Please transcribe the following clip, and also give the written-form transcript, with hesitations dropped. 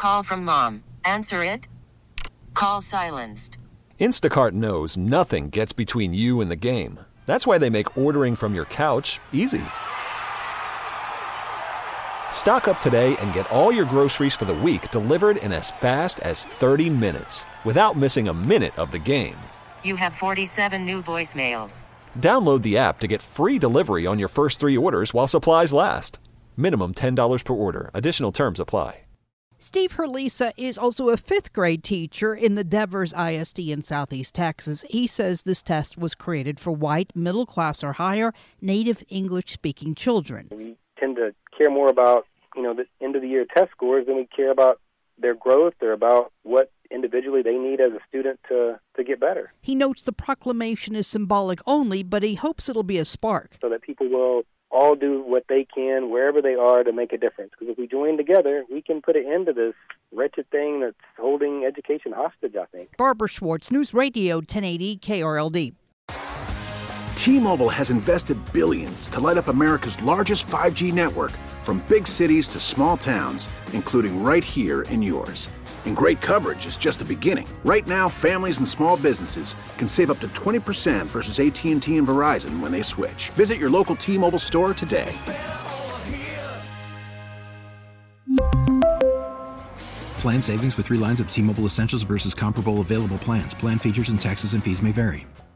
call from mom. Answer it. Call silenced. Instacart knows nothing gets between you and the game. That's why they make ordering from your couch easy. Stock up today and get all your groceries for the week delivered in as fast as 30 minutes without missing a minute of the game. You have 47 new voicemails. Download the app to get free delivery on your first 3 orders while supplies last. Minimum $10 per order. Additional terms apply. Steve Herlisa is also a 5th grade teacher in the Devers ISD in Southeast Texas. He says this test was created for white, middle class or higher, native English-speaking children. We tend to care more about, the end-of-the-year test scores than we care about their growth or about what individually they need as a student to get better. He notes the proclamation is symbolic only, but he hopes it'll be a spark. So that people will all do what they can wherever they are to make a difference. Because if we join together, we can put an end to this wretched thing that's holding education hostage, I think. Barbara Schwartz, News Radio 1080 KRLD. T-Mobile has invested billions to light up America's largest 5G network, from big cities to small towns, including right here in yours. And great coverage is just the beginning. Right now, families and small businesses can save up to 20% versus AT&T and Verizon when they switch. Visit your local T-Mobile store today. Plan savings with 3 lines of T-Mobile Essentials versus comparable available plans. Plan features and taxes and fees may vary.